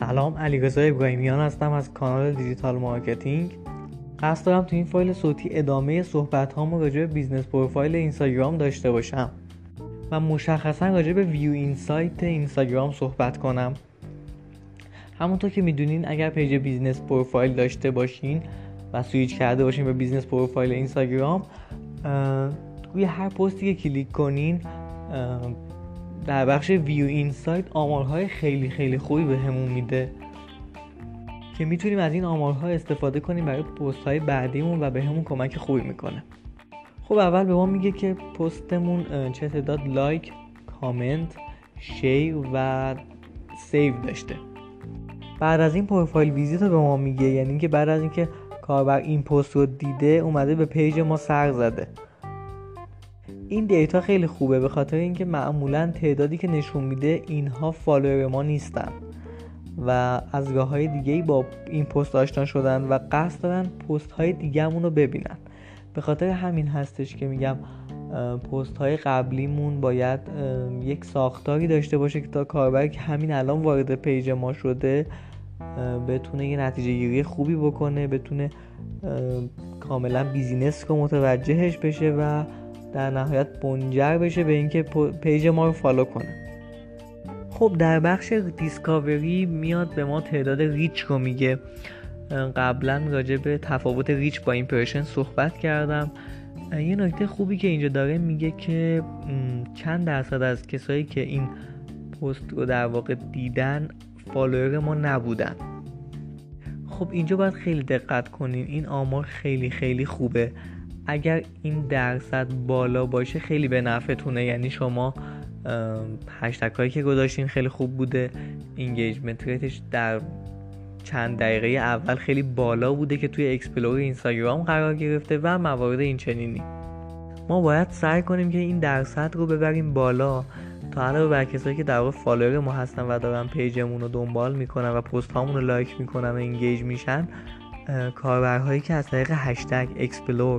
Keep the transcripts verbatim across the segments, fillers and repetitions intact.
سلام، علیرضا ابراهیمیان هستم از کانال دیجیتال مارکتینگ. قصد دارم تو این فایل صوتی ادامه صحبت هامو راجع به بیزنس پروفایل اینستاگرام داشته باشم و مشخصا راجع به ویو اینسایت اینستاگرام صحبت کنم. همونطور که میدونین اگر پیج بیزنس پروفایل داشته باشین و سویچ کرده باشین به بیزنس پروفایل اینستاگرام، روی هر پستی که کلیک کنین در بخش ویو اینسایت آمارهای خیلی خیلی خوبی به همون میده که میتونیم از این آمارها استفاده کنیم برای پست های بعدیمون و به همون کمک خوبی میکنه. خب اول به ما میگه که پستمون چه تعداد لایک، کامنت، شیر و سیو داشته. بعد از این پروفایل ویزیت رو به ما میگه، یعنی اینکه بعد از اینکه کاربر این پست رو دیده اومده به پیج ما سر زده. این دیتا خیلی خوبه به خاطر اینکه معمولا تعدادی که نشون میده اینها فالوور ما نیستن و از راه‌های دیگه‌ای با این پست آشنا شدن و قصد دارن پست‌های دیگه‌مون رو ببینن. به خاطر همین هستش که میگم پست‌های قبلیمون باید یک ساختاری داشته باشه که تا کاربر که همین الان وارد پیج ما شده بتونه یه نتیجه گیری خوبی بکنه، بتونه کاملا بیزینس رو متوجهش بشه و در نهایت منجر بشه به اینکه پیج ما رو فالو کنه. خب در بخش دیسکاوری میاد به ما تعداد ریچ رو میگه. قبلا راجع به تفاوت ریچ با ایمپرشن صحبت کردم. یه نکته خوبی که اینجا داره میگه که چند درصد از کسایی که این پست رو در واقع دیدن فالوور ما نبودن. خب اینجا باید خیلی دقت کنین، این آمار خیلی خیلی خوبه. اگر این درصد بالا باشه خیلی به نفعتونه، یعنی شما هشتگ هایی که گذاشتین خیلی خوب بوده، اینگیجمنت ریتش در چند دقیقه اول خیلی بالا بوده که توی اکسپلور اینستاگرام قرار گرفته و موارد این چنینی. ما باید سعی کنیم که این درصد رو ببریم بالا تا علاوه بر کسایی که در واقع فالوور ما هستن و دارن پیجمون رو دنبال میکنن و پست هامون رو لایک میکنن و اینگیج میشن، کاربرهایی که از طریق هشتگ اکسپلور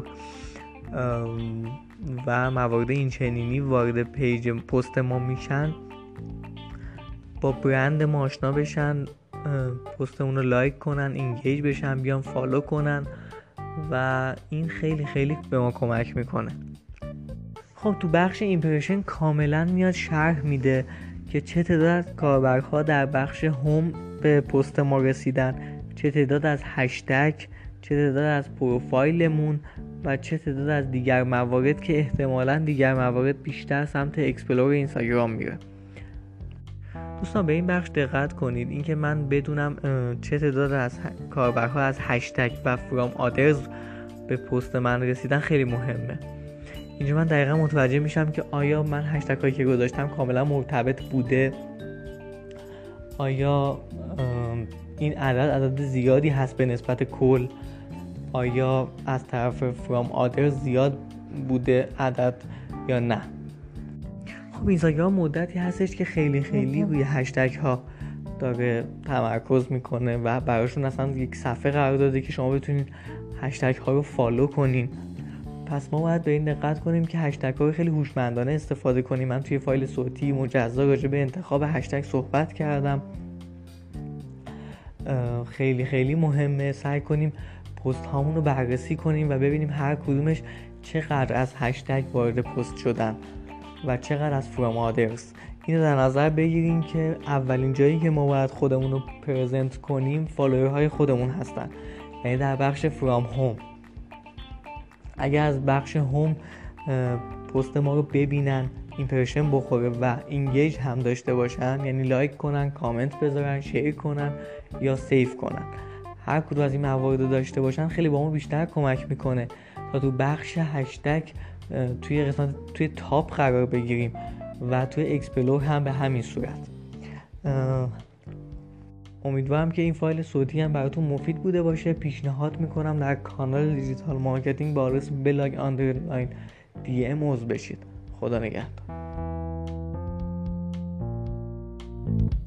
و موارد این چنینی وارد پیج پست ما میشن با برند ما آشنا بشن، پستمون رو لایک کنن، اینگیج بشن، بیان فالو کنن و این خیلی خیلی به ما کمک میکنه. خب تو بخش ایمپرشن کاملا میاد شرح میده که چه تعداد از کاربرها در بخش هوم به پست ما رسیدن، چه تعداد از هشتگ، چه تعداد از پروفایلمون و چه تعداد از دیگر موارد که احتمالاً دیگر موارد بیشتر سمت اکسپلور اینستاگرام میره. دوستان به این بخش دقت کنید، اینکه من بدونم چه تعداد از کاربرها از هشتگ و فرام آدرز به پست من رسیدن خیلی مهمه. اینجا من دقیقا متوجه میشم که آیا من هشتگ هایی که گذاشتم کاملا مرتبط بوده، آیا این عدد عدد زیادی هست به نسبت کل، آیا از طرف فرام آدرز زیاد بوده عدد یا نه. خب اینستاگرام مدتی هستش که خیلی خیلی روی هشتگ ها داره تمرکز میکنه و براشون اصلا یک صفحه قرار داده که شما بتونین هشتگ ها رو فالو کنین. پس ما باید به این دقت کنیم که هشتگ ها رو خیلی هوشمندانه استفاده کنیم. من توی فایل صوتی مجزا راجع به انتخاب هشتگ صحبت کردم. خیلی خیلی مهمه سعی کنیم پست هامون رو بررسی کنیم و ببینیم هر کدومش چقدر از هشتگ وارد پست شدن و چقدر از فرام آدرز. اینو در نظر بگیریم که اولین جایی که ما باید خودمون رو پرزنت کنیم فالوورهای خودمون هستن، یعنی در بخش فرام هوم. اگر از بخش هوم پست ما رو ببینن، ایمپرشن بخوره و اینگیج هم داشته باشن، یعنی لایک کنن، کامنت بذارن، شیر کنن یا سیو کنن، هر کدوم از این موارد رو داشته باشن خیلی با ما بیشتر کمک میکنه تا تو بخش هشتگ توی قسمت توی تاپ قرار بگیریم و توی اکسپلور هم به همین صورت. امیدوارم که این فایل صوتی هم براتون مفید بوده باشه. پیشنهاد میکنم در کانال دیجیتال مارکتینگ با آدرس بلاگ آندرلاین دی ام عضو بشید. خدا نگهدار.